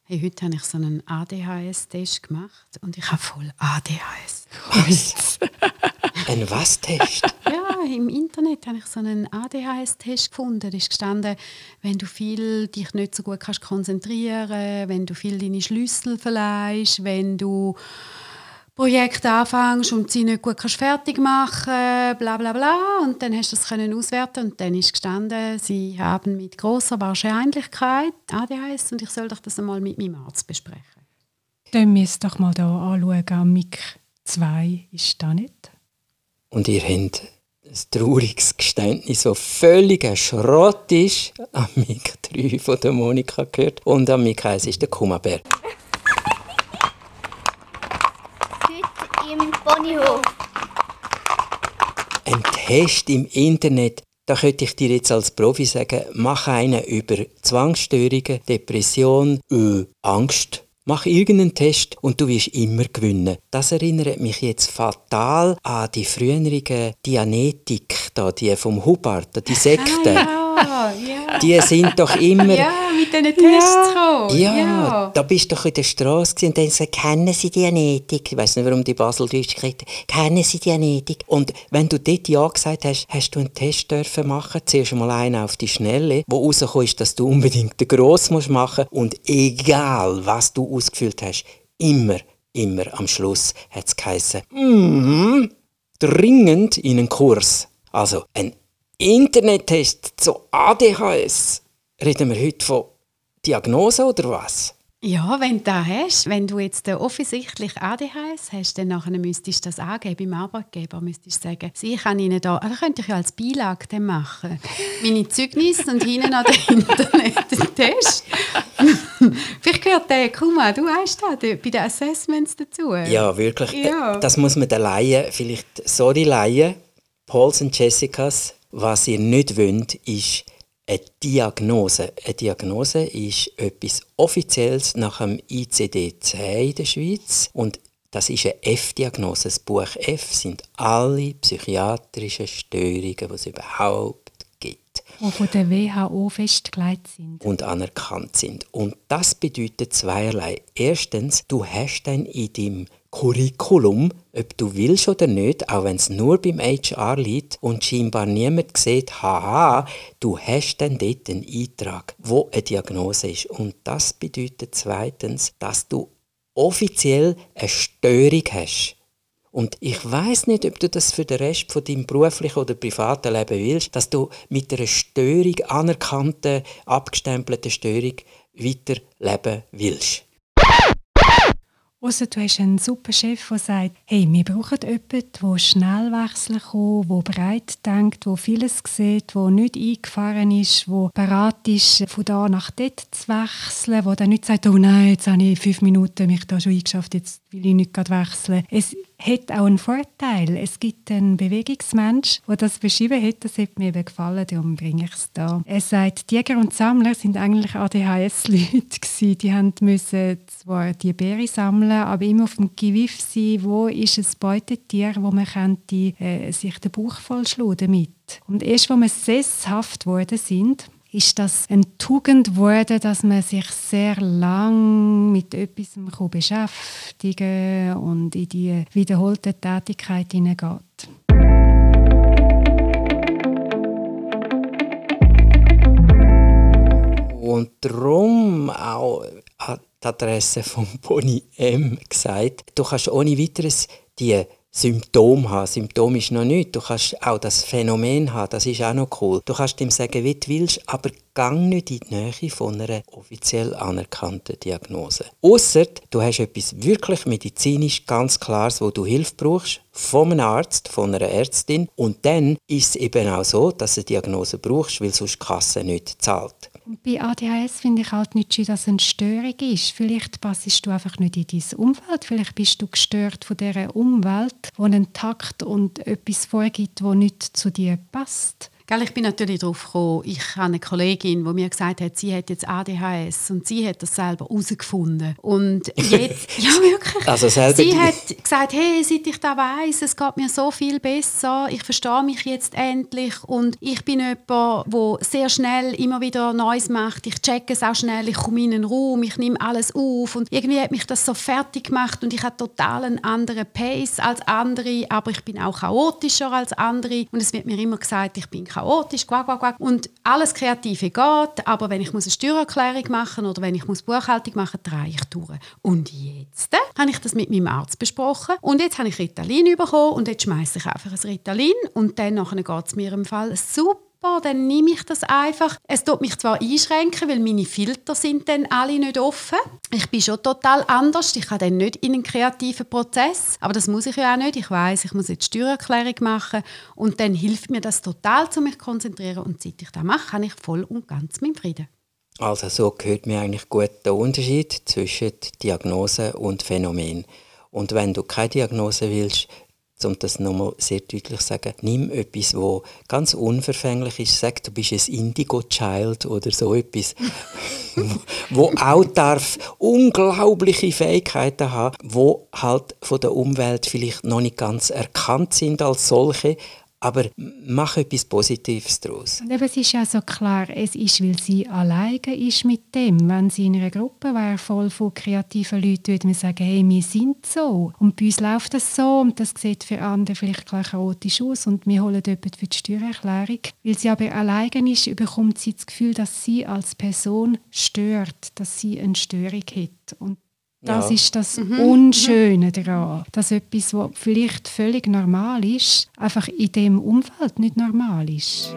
Hey, heute habe ich so einen ADHS-Test gemacht und ich habe voll ADHS. Was? Ein was-Test? Ja, im Internet habe ich so einen ADHS-Test gefunden. Da ist gestanden, wenn du dich nicht so gut kannst konzentrieren, wenn du viel deine Schlüssel verleihst, wenn du Projekte anfängst und sie nicht gut kannst fertig machen, bla bla bla. Und dann hast du das können auswerten und dann ist gestanden, sie haben mit grosser Wahrscheinlichkeit ADHS und ich soll doch das einmal mit meinem Arzt besprechen. Dann müsst doch mal hier anschauen, am MIG 2 ist das nicht. Und ihr habt ein trauriges Geständnis, das völliger Schrott ist, am MIG 3 von der Monika gehört und am MIG 1 ist der Kummerbär. Im Ponyhof. Ein Test im Internet, da könnte ich dir jetzt als Profi sagen, mach einen über Zwangsstörungen, Depression, Angst. Mach irgendeinen Test und du wirst immer gewinnen. Das erinnert mich jetzt fatal an die frühere Dianetik, die vom Hubbard, die Sekte. Ja. Die sind doch immer... Ja, mit diesen Tests gekommen. Ja, da bist du doch in der Straße und dann sagst du, kennen Sie Dianetik? Ich weiss nicht, warum die Baseldeutsch gekriegt haben. Kennen Sie Dianetik? Und wenn du dort Ja gesagt hast, hast du einen Test dürfen machen. Zuerst mal einen auf die Schnelle, wo rausgekommen ist, dass du unbedingt den Grossen machen musst. Und egal, was du ausgefüllt hast, immer am Schluss hat es geheissen, dringend in einen Kurs. Also ein Internettest zu ADHS. Reden wir heute von Diagnose oder was? Ja, wenn du das hast, wenn du jetzt offensichtlich ADHS hast, dann nachher müsstest du das angeben beim Arbeitgeber. Müsstest du sagen, ich kann Ihnen da könnte ich ja als Beilage dann machen. Meine Zeugnisse und hinten an der Internet den Test. Vielleicht gehört der, guck mal, du weißt das, bei den Assessments dazu. Ja, wirklich. Ja. Das muss man den Laien, vielleicht, sorry Laien, Pauls und Jessicas, was ihr nicht wollt, ist eine Diagnose. Eine Diagnose ist etwas Offizielles nach dem ICD-10 in der Schweiz. Und das ist eine F-Diagnose. Das Buch F sind alle psychiatrischen Störungen, die es überhaupt gibt. Die von der WHO festgelegt sind. Und anerkannt sind. Und das bedeutet zweierlei. Erstens, du hast dann in deinem Curriculum, ob du willst oder nicht, auch wenn es nur beim HR liegt und scheinbar niemand sieht, haha, du hast dann dort einen Eintrag, wo eine Diagnose ist. Und das bedeutet zweitens, dass du offiziell eine Störung hast. Und ich weiss nicht, ob du das für den Rest von deinem beruflichen oder privaten Leben willst, dass du mit einer Störung, anerkannten, abgestempelten Störung weiterleben willst. Ausser du hast einen super Chef, der sagt, hey, wir brauchen jemanden, der schnell wechseln kann, der breit denkt, der vieles sieht, der nicht eingefahren ist, der bereit ist, von da nach dort zu wechseln, der dann nicht sagt, oh nein, jetzt habe ich 5 Minuten mich da schon eingeschafft, jetzt will ich nicht gerade wechseln. Es hat auch einen Vorteil. Es gibt einen Bewegungsmensch, der das beschrieben hat, das hat mir eben gefallen, darum bringe ich es da. Er sagt, die Jäger und Sammler sind eigentlich ADHS-Leute gewesen. Die mussten zwar die Beere sammeln, aber immer auf dem Gewiff sein, wo ist ein Beutetier, wo man könnte, sich den Bauch vollschlagen damit. Und erst, als wir sesshaft geworden sind, ist das eine Tugend geworden, dass man sich sehr lang mit etwas beschäftigen kann und in die wiederholte Tätigkeit hineingeht. Und darum auch an die Adresse von Pony M gesagt, du kannst ohne weiteres die Symptome haben. Symptom ist noch nichts. Du kannst auch das Phänomen haben, das ist auch noch cool. Du kannst ihm sagen, wie du willst, aber gang nicht in die Nähe von einer offiziell anerkannten Diagnose. Ausser du hast etwas wirklich medizinisch ganz Klares, wo du Hilfe brauchst, von einem Arzt, von einer Ärztin. Und dann ist es eben auch so, dass du eine Diagnose brauchst, weil sonst die Kasse nicht zahlt. Und bei ADHS finde ich halt nicht schön, dass es eine Störung ist. Vielleicht passest du einfach nicht in dein Umfeld. Vielleicht bist du gestört von dieser Umwelt, die einen Takt und etwas vorgibt, das nicht zu dir passt. Ich bin natürlich darauf gekommen, ich habe eine Kollegin, die mir gesagt hat, sie hat jetzt ADHS und sie hat das selber herausgefunden. Und jetzt, ja wirklich, also sie hat gesagt, hey, seit ich das weiss, es geht mir so viel besser, ich verstehe mich jetzt endlich und ich bin jemand, der sehr schnell immer wieder Neues macht, ich checke es auch schnell, ich komme in einen Raum, ich nehme alles auf und irgendwie hat mich das so fertig gemacht und ich habe total einen anderen Pace als andere, aber ich bin auch chaotischer als andere und es wird mir immer gesagt, ich bin chaotisch, und alles Kreative geht, aber wenn ich eine Steuererklärung machen oder wenn ich Buchhaltung machen muss, drehe ich durch. Und jetzt habe ich das mit meinem Arzt besprochen und jetzt habe ich Ritalin bekommen und jetzt schmeiße ich einfach ein Ritalin und dann geht es mir im Fall super. Dann nehme ich das einfach. Es tut mich zwar einschränken, weil meine Filter sind dann alle nicht offen. Ich bin schon total anders. Ich kann dann nicht in einen kreativen Prozess. Aber das muss ich ja auch nicht. Ich weiss, ich muss jetzt Steuererklärung machen. Und dann hilft mir das total, um mich zu konzentrieren. Und seit ich das mache, habe ich voll und ganz meinen Frieden. Also so hört mir eigentlich gut der Unterschied zwischen Diagnose und Phänomen. Und wenn du keine Diagnose willst, um das nochmal sehr deutlich zu sagen, nimm etwas, das ganz unverfänglich ist. Sag, du bist ein Indigo-Child oder so etwas, wo auch darf unglaubliche Fähigkeiten haben, die halt von der Umwelt vielleicht noch nicht ganz erkannt sind als solche, aber mach etwas Positives daraus. Und eben, es ist ja so klar, es ist, weil sie alleine ist mit dem. Wenn sie in einer Gruppe wäre, voll von kreativen Leuten, würde man sagen, hey, wir sind so. Und bei uns läuft das so und das sieht für andere vielleicht gleich chaotisch aus und wir holen jemanden für die Steuererklärung. Weil sie aber alleine ist, bekommt sie das Gefühl, dass sie als Person stört, dass sie eine Störung hat. Und das ist das Unschöne daran, dass etwas, was vielleicht völlig normal ist, einfach in diesem Umfeld nicht normal ist.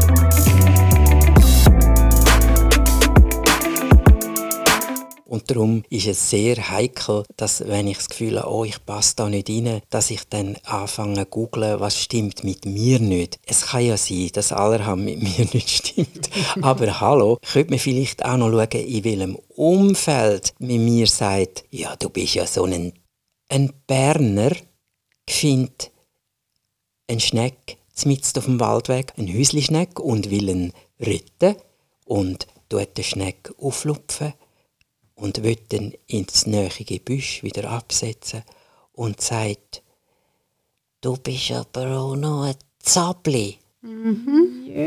Und darum ist es sehr heikel, dass, wenn ich das Gefühl habe, oh, ich passe da nicht rein, dass ich dann anfange zu googeln, was stimmt mit mir nicht. Es kann ja sein, dass allerhand mit mir nicht stimmt. Aber hallo, könnte man vielleicht auch noch schauen, in welchem Umfeld mit mir sagt, ja, du bist ja so ein Berner, findet einen Schneck mitten auf dem Waldweg, ein Häusli-Schneck, und will ihn retten und tut den Schneck auflupfen und will dann ins nähe Gebüsch wieder absetzen und sagt, du bist aber auch noch ein Zabli. Mhm. Yeah.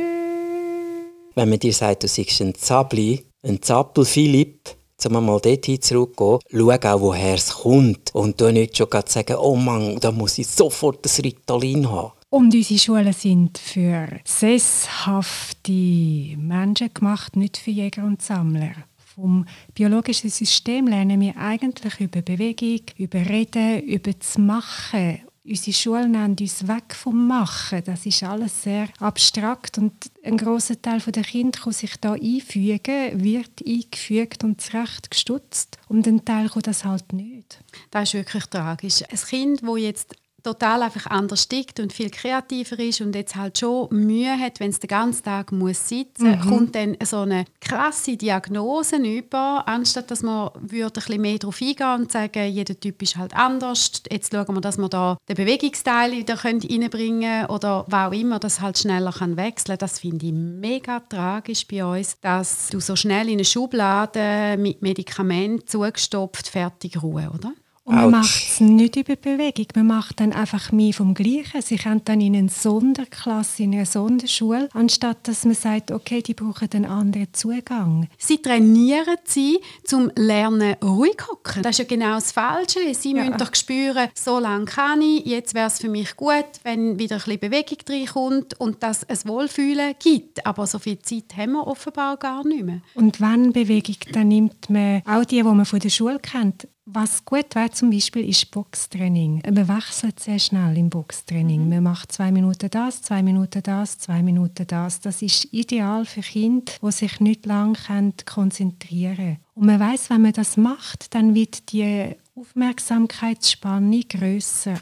Wenn man dir sagt, du seist ein Zabli, ein Zappel-Philipp, um mal dorthin zurückzugehen, schau auch, woher es kommt. Und du nicht schon sagen, oh Mann, da muss ich sofort das Ritalin haben. Und unsere Schulen sind für sesshafte Menschen gemacht, nicht für Jäger und Sammler. Vom biologischen System lernen wir eigentlich über Bewegung, über Reden, über das Machen. Unsere Schulen nehmen uns weg vom Machen. Das ist alles sehr abstrakt und ein grosser Teil der Kinder kann sich da einfügen, wird eingefügt und zurechtgestutzt. Und ein Teil kann das halt nicht. Das ist wirklich tragisch. Ein Kind, das jetzt total einfach anders tickt und viel kreativer ist und jetzt halt schon Mühe hat, wenn es den ganzen Tag muss sitzen muss, kommt dann so eine krasse Diagnose über, anstatt dass man ein bisschen mehr darauf eingehen und sagen, jeder Typ ist halt anders, jetzt schauen wir, dass wir da den Bewegungsteil wieder reinbringen können oder was auch immer, das halt schneller wechseln kann. Das finde ich mega tragisch bei uns, dass du so schnell in eine Schublade mit Medikamenten zugestopft fertig ruhen, oder? Und man macht es nicht über Bewegung, man macht dann einfach mehr vom Gleichen. Sie kommen dann in eine Sonderklasse, in eine Sonderschule, anstatt dass man sagt, okay, die brauchen einen anderen Zugang. Sie trainieren sie zum Lernen ruhig hocken. Das ist ja genau das Falsche. Sie müssen doch spüren, so lange kann ich, jetzt wäre es für mich gut, wenn wieder ein bisschen Bewegung reinkommt und dass es Wohlfühlen gibt. Aber so viel Zeit haben wir offenbar gar nicht mehr. Und wenn Bewegung, dann nimmt man auch die man von der Schule kennt. Was gut wäre zum Beispiel, ist Boxtraining. Man wechselt sehr schnell im Boxtraining. Man macht 2 Minuten das, 2 Minuten das, 2 Minuten das. Das ist ideal für Kinder, die sich nicht lange konzentrieren können. Und man weiss, wenn man das macht, dann wird die Aufmerksamkeitsspanne grösser.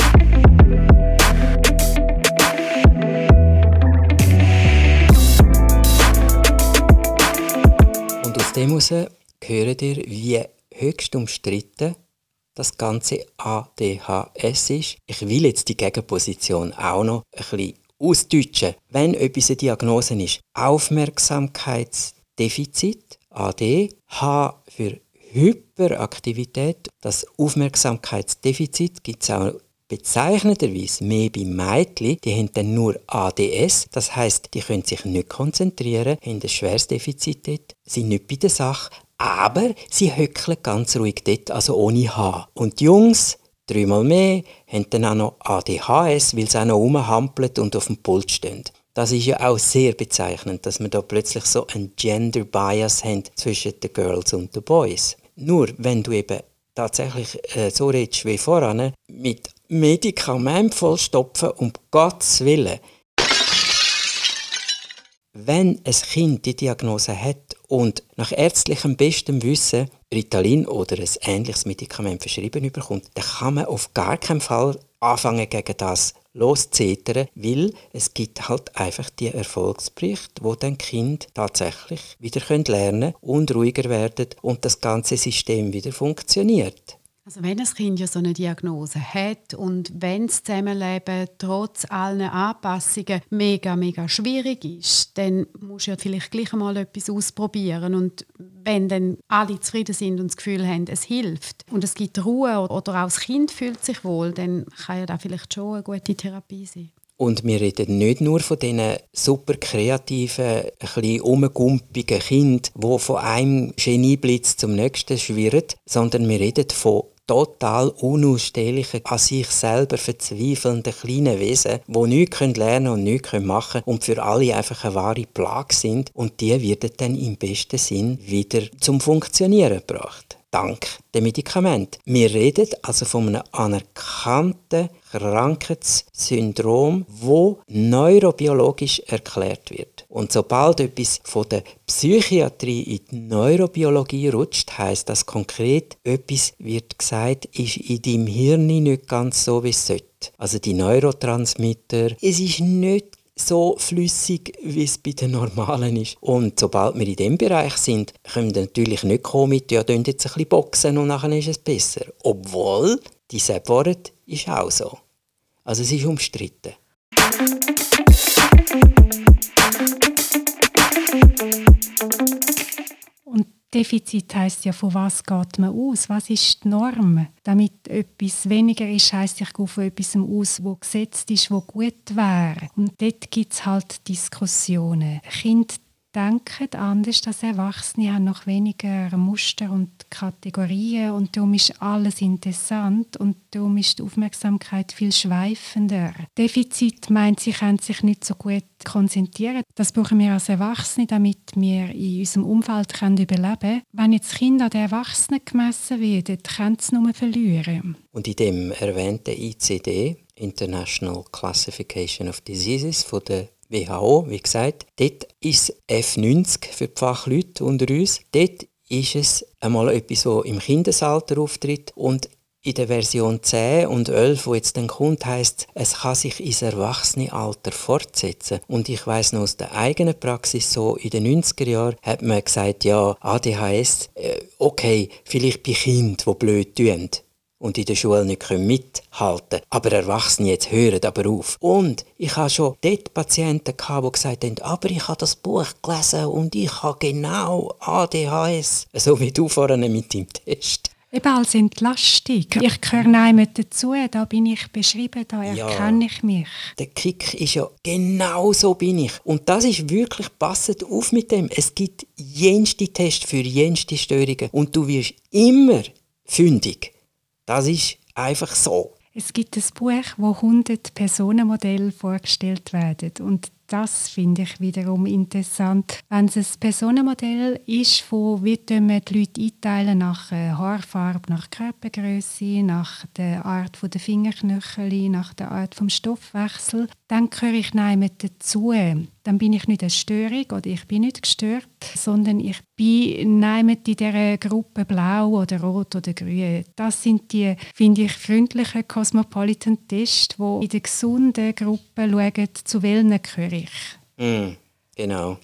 Und aus dem heraus hören ihr, wie höchst umstritten das ganze ADHS ist. Ich will jetzt die Gegenposition auch noch ein bisschen ausdeutschen, wenn etwas eine Diagnose ist. Aufmerksamkeitsdefizit, AD, H für Hyperaktivität. Das Aufmerksamkeitsdefizit gibt es auch bezeichnenderweise mehr bei Mädchen. Die haben dann nur ADS, das heisst, die können sich nicht konzentrieren, haben ein schweres Defizit dort, sind nicht bei der Sache, aber sie höckeln ganz ruhig dort, also ohne H. Und die Jungs, 3-mal mehr, haben dann auch noch ADHS, weil sie auch noch rumhampeln und auf dem Pult stehen. Das ist ja auch sehr bezeichnend, dass wir da plötzlich so einen Gender Bias haben zwischen den Girls und den Boys. Nur wenn du eben tatsächlich so redest wie voran, mit Medikamenten vollstopfen, um Gottes Willen. Wenn ein Kind die Diagnose hat und nach ärztlichem bestem Wissen Ritalin oder ein ähnliches Medikament verschrieben bekommt, dann kann man auf gar keinen Fall anfangen, gegen das loszuzetern, weil es gibt halt einfach die Erfolgsberichte, wo dann Kind tatsächlich wieder lernen und ruhiger werden und das ganze System wieder funktioniert. Also wenn ein Kind ja so eine Diagnose hat und wenn das Zusammenleben trotz allen Anpassungen mega, mega schwierig ist, dann musst du ja vielleicht gleich einmal etwas ausprobieren. Und wenn dann alle zufrieden sind und das Gefühl haben, es hilft und es gibt Ruhe oder auch das Kind fühlt sich wohl, dann kann ja das vielleicht schon eine gute Therapie sein. Und wir reden nicht nur von diesen super kreativen, ein bisschen rumgumpigen Kindern, die von einem Genieblitz zum nächsten schwirren, sondern wir reden von total unausstehlichen, an sich selber verzweifelnden kleinen Wesen, die nichts lernen und nichts machen können und für alle einfach eine wahre Plage sind. Und die werden dann im besten Sinn wieder zum Funktionieren gebracht. Dank dem Medikament. Wir reden also von einem anerkannten Krankheitssyndrom, das neurobiologisch erklärt wird. Und sobald etwas von der Psychiatrie in die Neurobiologie rutscht, heisst das konkret, etwas wird gesagt, ist in deinem Hirn nicht ganz so, wie es sollte. Also die Neurotransmitter, es ist nicht so flüssig, wie es bei den Normalen ist. Und sobald wir in diesem Bereich sind, können wir natürlich nicht kommen mit, ja, jetzt ein bisschen boxen und nachher ist es besser. Obwohl, die Wort ist auch so. Also es ist umstritten. Und Defizit heisst ja, von was geht man aus? Was ist die Norm? Damit etwas weniger ist, heisst, ich gehe von etwas aus, das gesetzt ist, das gut wäre. Und dort gibt es halt Diskussionen. Kinder denken anders als Erwachsene, haben noch weniger Muster und Kategorien und darum ist alles interessant und darum ist die Aufmerksamkeit viel schweifender. Defizit meint, sie können sich nicht so gut konzentrieren. Das brauchen wir als Erwachsene, damit wir in unserem Umfeld überleben können. Wenn jetzt Kinder an den Erwachsenen gemessen werden, können sie nur verlieren. Und in dem erwähnten ICD, International Classification of Diseases, von der WHO, wie gesagt, dort ist F90 für die Fachleute unter uns. Dort ist es einmal etwas, das im Kindesalter auftritt und in der Version 10 und 11, die jetzt dann kommt, heisst es kann sich ins Erwachsenenalter fortsetzen. Und ich weiss noch aus der eigenen Praxis, so in den 90er Jahren hat man gesagt, ja, ADHS, okay, vielleicht bei Kindern, die blöd tun und in der Schule nicht mithalten können. Aber Erwachsene jetzt hören aber auf. Und ich hatte schon dort Patienten, die gesagt haben, aber ich habe das Buch gelesen und ich habe genau ADHS. So wie du vorhin mit deinem Test. Eben als Entlastung. Ich gehöre niemand dazu, da bin ich beschrieben, da erkenne ich mich. Der Kick ist ja, genau so bin ich. Und das ist wirklich, passend auf mit dem. Es gibt jenste Tests für jenste Störungen und du wirst immer fündig. Das ist einfach so. Es gibt ein Buch, wo 100 Personenmodelle vorgestellt werden. Und das finde ich wiederum interessant. Wenn es ein Personenmodell ist, wie man die Leute einteilen nach Haarfarbe, nach Körpergröße, nach der Art der Fingerknöchel, nach der Art des Stoffwechsels, dann gehöre ich niemand dazu. Dann bin ich nicht eine Störung oder ich bin nicht gestört, sondern ich bin niemand in dieser Gruppe blau oder rot oder grün. Das sind die, finde ich, freundlichen Cosmopolitan-Tests, die in der gesunden Gruppe schauen, zu welchen gehöre ich. Genau.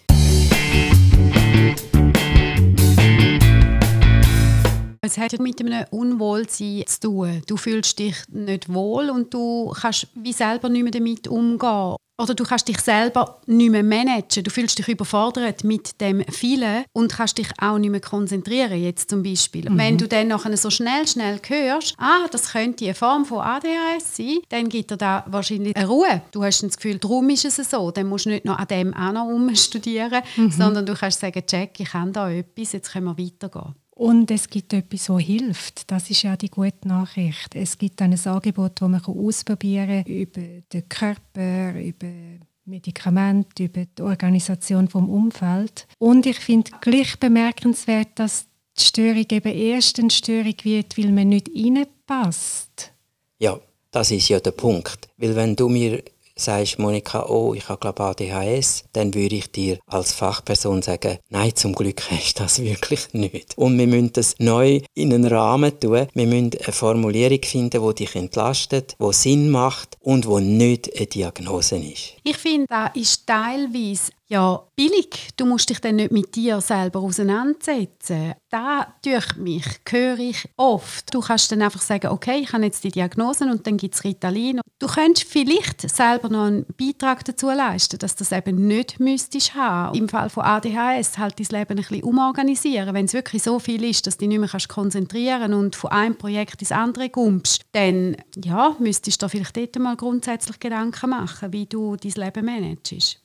Es hat ja mit einem Unwohlsein zu tun. Du fühlst dich nicht wohl und du kannst wie selber nicht mehr damit umgehen. Oder du kannst dich selber nicht mehr managen. Du fühlst dich überfordert mit dem Vielen und kannst dich auch nicht mehr konzentrieren, jetzt zum Beispiel. Wenn du dann nachher so schnell hörst, das könnte eine Form von ADHS sein, dann gibt dir da wahrscheinlich eine Ruhe. Du hast das Gefühl, darum ist es so. Dann musst du nicht noch an dem auch noch umstudieren, sondern du kannst sagen, Jack, ich habe da etwas, jetzt können wir weitergehen. Und es gibt etwas, was hilft. Das ist ja die gute Nachricht. Es gibt ein Angebot, das man ausprobieren kann über den Körper, über Medikamente, über die Organisation des Umfelds. Und ich finde gleich bemerkenswert, dass die Störung eben erst eine Störung wird, weil man nicht reinpasst. Ja, das ist ja der Punkt. Weil wenn du mir sagst, Monika, ich habe glaube ADHS, dann würde ich dir als Fachperson sagen, nein, zum Glück hast du das wirklich nicht. Und wir müssen das neu in einen Rahmen tun. Wir müssen eine Formulierung finden, die dich entlastet, die Sinn macht und die nicht eine Diagnose ist. Ich finde, das ist teilweise billig. Du musst dich dann nicht mit dir selber auseinandersetzen. Das durch mich höre ich oft. Du kannst dann einfach sagen, okay, ich habe jetzt die Diagnosen und dann gibt es Ritalin. Du könntest vielleicht selber noch einen Beitrag dazu leisten, dass du das eben nicht müsstest haben. Im Fall von ADHS halt dein Leben ein bisschen umorganisieren. Wenn es wirklich so viel ist, dass du dich nicht mehr konzentrieren kannst und von einem Projekt ins andere kommst, dann müsstest du dir vielleicht dort mal grundsätzlich Gedanken machen, wie du dein Leben managst.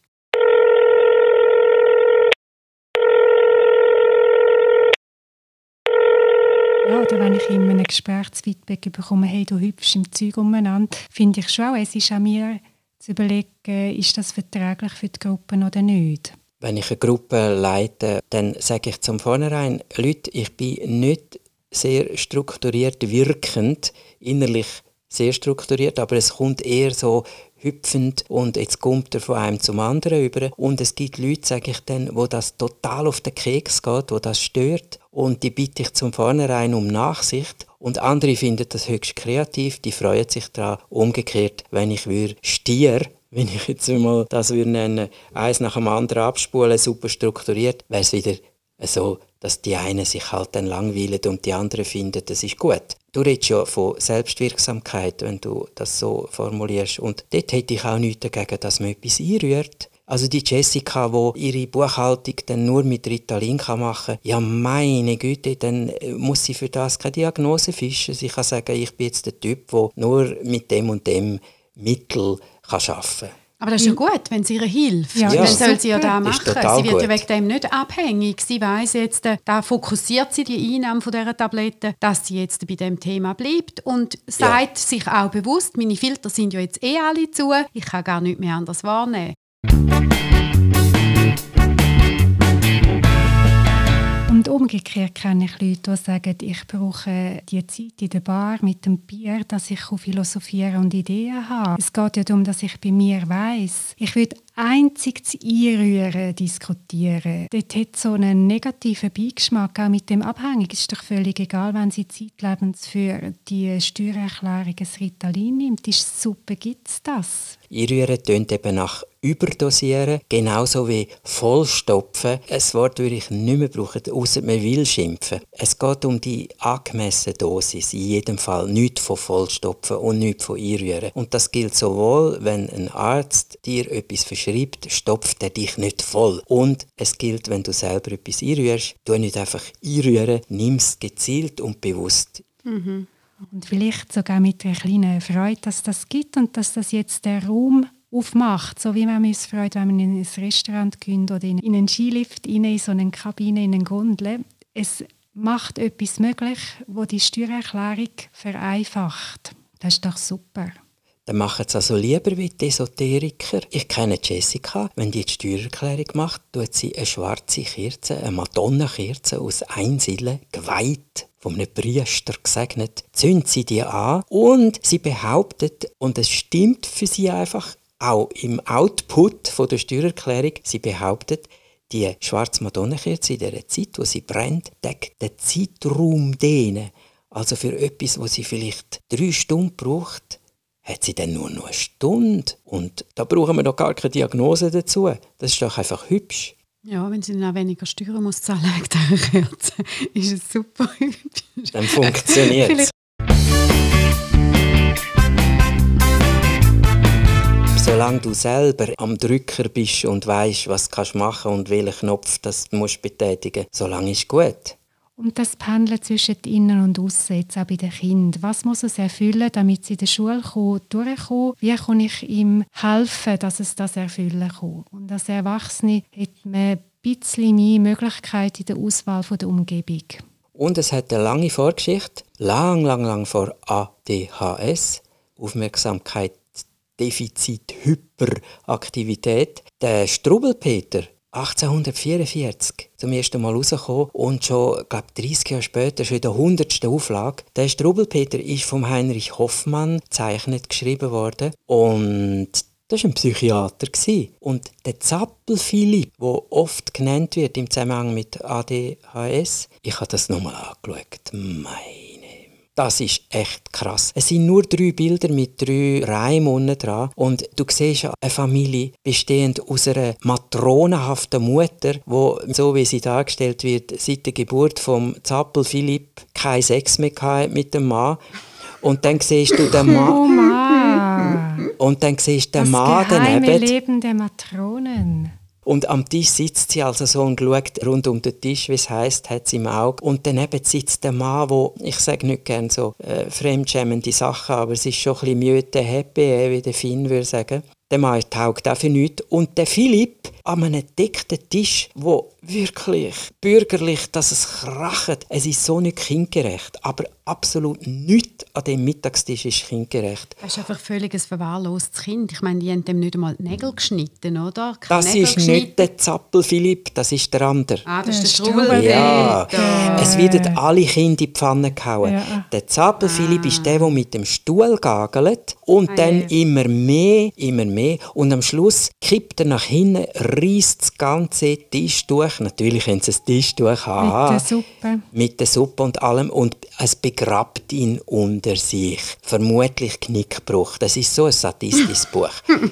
Ja, oder wenn ich in einem Gesprächsfeedback bekomme, hey, du hüpfst im Zeug umeinander, finde ich schon, es ist an mir zu überlegen, ist das verträglich für die Gruppe oder nicht. Wenn ich eine Gruppe leite, dann sage ich zum Vornherein, Leute, ich bin nicht sehr strukturiert wirkend, innerlich sehr strukturiert, aber es kommt eher so hüpfend und jetzt kommt er von einem zum anderen über. Und es gibt Leute, sage ich dann, wo das total auf den Keks geht, wo das stört. Und die bitte ich zum Vornherein um Nachsicht. Und andere finden das höchst kreativ, die freuen sich daran. Umgekehrt, wenn ich Stier, wenn ich jetzt mal das nennen, eins nach dem anderen abspulen, super strukturiert, wäre es wieder so, dass die einen sich halt dann langweilen und die anderen finden, das ist gut. Du redest ja von Selbstwirksamkeit, wenn du das so formulierst. Und dort hätte ich auch nichts dagegen, dass man etwas einrührt. Also die Jessica, die ihre Buchhaltung dann nur mit Ritalin machen kann, ja meine Güte, dann muss sie für das keine Diagnose fischen. Sie kann sagen, ich bin jetzt der Typ, der nur mit dem und dem Mittel arbeiten kann. Aber das ist ja gut, wenn es ihr hilft. Ja, dann soll sie ja das machen. Sie wird ja wegen dem nicht abhängig. Sie weiss jetzt, da fokussiert sie die Einnahme von dieser Tablette, dass sie jetzt bei dem Thema bleibt und sagt sich auch bewusst, meine Filter sind ja jetzt alle zu, ich kann gar nicht mehr anders wahrnehmen. Und umgekehrt kenne ich Leute, die sagen, ich brauche die Zeit in der Bar mit dem Bier, dass ich philosophieren und Ideen habe. Es geht ja darum, dass ich bei mir weiss. Ich würde einzig das Einrühren diskutieren. Dort hat so einen negativen Beigeschmack, auch mit dem Abhängig. Es ist doch völlig egal, wenn sie zeitlebens für die Steuererklärung ein Ritalin nimmt. Ist super, gibt es das? Einrühren tönt eben nach Überdosieren, genauso wie Vollstopfen. Ein Wort würde ich nicht mehr brauchen, ausser man will schimpfen. Es geht um die angemessene Dosis, in jedem Fall. Nichts von Vollstopfen und nichts von Einrühren. Und das gilt sowohl, wenn ein Arzt dir etwas verschreibt, stopft er dich nicht voll. Und es gilt, wenn du selber etwas einrührst, tu nicht einfach einrühren, nimm es gezielt und bewusst. Mhm. Und vielleicht sogar mit einer kleinen Freude, dass das gibt und dass das jetzt der Raum aufmacht. So wie man uns freut, wenn man in ein Restaurant geht oder in einen Skilift, in so eine Kabine, in eine Gondel. Es macht etwas möglich, das die Steuererklärung vereinfacht. Das ist doch super. Dann machen es also lieber wie die Esoteriker. Ich kenne Jessica, wenn die Steuererklärung macht, tut sie eine schwarze Kerze, eine Madonnenkerze aus Einsillen, geweiht, von einem Priester gesegnet, zündet sie die an und sie behauptet, und es stimmt für sie einfach, auch im Output von der Steuererklärung, sie behauptet, die schwarze Madonnenkerze in der Zeit, wo sie brennt, deckt den Zeitraum dehnen. Also für etwas, wo sie vielleicht 3 Stunden braucht, hat sie dann nur noch 1 Stunde. Und da brauchen wir doch gar keine Diagnose dazu. Das ist doch einfach hübsch. Ja, wenn sie dann auch weniger steuern muss, die Kerze, ist es super. Dann funktioniert es. Solange du selber am Drücker bist und weisst, was du machen kannst und welchen Knopf das du musst betätigen musst, solange ist gut. Und das Pendeln zwischen Innen und Aussen, jetzt auch bei den Kindern. Was muss es erfüllen, damit sie in der Schule durchkommen? Wie kann ich ihm helfen, dass es das erfüllen kann? Und als Erwachsene hat man ein bisschen mehr Möglichkeit in der Auswahl der Umgebung. Und es hat eine lange Vorgeschichte, lang vor ADHS, Aufmerksamkeitsdefizit-Hyperaktivität. Der Struwwelpeter, 1844 zum ersten Mal rausgekommen und schon, glaube 30 Jahre später, schon in der 100. Auflage. Der Struwwelpeter ist von Heinrich Hoffmann gezeichnet, geschrieben worden und das war ein Psychiater. Und der Zappel-Philipp, der oft genannt wird im Zusammenhang mit ADHS, ich habe das nochmal angeschaut. Das ist echt krass. Es sind nur 3 Bilder mit 3 Reimen unten dran. Und du siehst eine Familie bestehend aus einer matronenhaften Mutter, die, so wie sie dargestellt wird, seit der Geburt vom Zappel Philipp keinen Sex mehr hatte mit dem Mann. Und dann siehst du den Mann. Oh Mann! Und dann siehst du den das Mann geheime daneben. Leben der Matronen. Und am Tisch sitzt sie also so und schaut rund um den Tisch, wie es heisst, hat sie im Auge. Und daneben sitzt der Mann, der, ich sage nicht gerne so fremdschämende Sachen, aber es ist schon ein bisschen müde, happy, wie der Finn würde sagen. Der Mann taugt auch für nichts. Und der Philipp an einem dicken Tisch, wo wirklich bürgerlich, dass es kracht. Es ist so nicht kindgerecht, aber absolut nichts an dem Mittagstisch ist kindgerecht. Das ist einfach völlig ein verwahrlostes Kind. Ich meine, die haben dem nicht einmal die Nägel geschnitten, oder? Das ist nicht der Zappel Philipp, das ist der andere. Ah, das ist der Struwwelpeter. Ja, es werden alle Kinder in die Pfanne gehauen. Ja. Der Zappel Philipp ist der mit dem Stuhl gagelt und dann immer mehr. Und am Schluss kippt er nach hinten, reisst das ganze Tisch durch. Natürlich haben sie das Tisch durch. Mit der Suppe. Mit der Suppe und allem. Und es begrabt ihn unter sich. Vermutlich Knickbruch. Das ist so ein sadistisches Buch.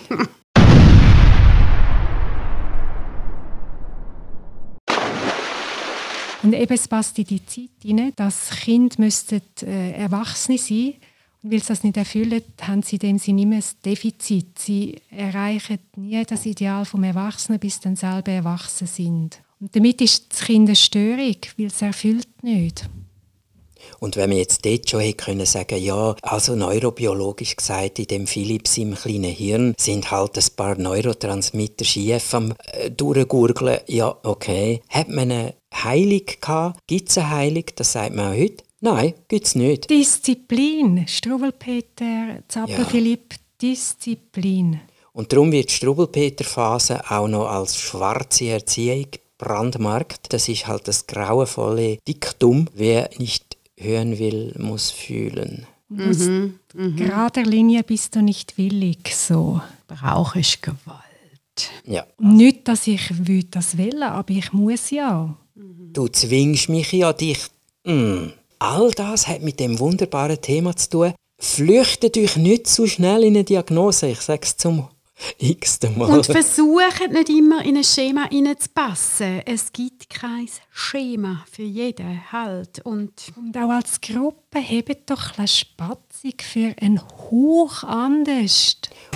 Und eben, es passt in die Zeit hinein, dass Kinder müssten Erwachsene sein. Und weil sie das nicht erfüllen, haben sie in dem Sinne immer ein Defizit. Sie erreichen nie das Ideal des Erwachsenen, bis sie dann selber erwachsen sind. Und damit ist das Kind eine Störung, weil es erfüllt nicht. Und wenn wir jetzt dort schon hätte können sagen, ja, also neurobiologisch gesagt, in dem Philips im kleinen Hirn sind halt ein paar Neurotransmitter schief am durchgurgeln. Ja, okay. Hat man eine Heilung gehabt? Gibt es eine Heilung? Das sagt man auch heute. Nein, gibt es nicht. Disziplin. Struwwelpeter, Zappel Philipp, Disziplin. Und darum wird die Struwwelpeter-Phase auch noch als schwarze Erziehung brandmarkt. Das ist halt das grauenvolle Diktum. Wer nicht hören will, muss fühlen. Gerader Linie bist du nicht willig. So. Brauch ist Gewalt. Ja. Nicht, dass ich das will, aber ich muss ja. Du zwingst mich ja, dich. All das hat mit dem wunderbaren Thema zu tun. Flüchtet euch nicht so schnell in eine Diagnose. Ich sage es zum x-ten Mal. Und versucht nicht immer in ein Schema hineinzupassen. Es gibt kein Schema für jeden halt. Und auch als Gruppe hebt doch eine Spatzung für ein Hauch anders.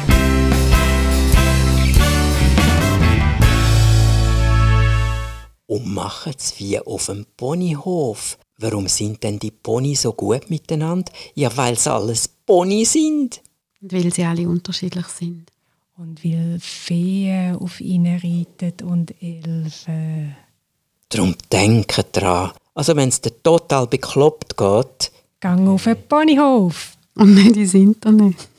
Und machen es wie auf dem Ponyhof. Warum sind denn die Ponys so gut miteinander? Ja, weil es alles Ponys sind. Und weil sie alle unterschiedlich sind. Und weil Feen auf ihnen reiten und Elfen. Darum denkt dran. Also wenn es dir total bekloppt geht, Gang auf den Ponyhof. Und nicht ins Internet.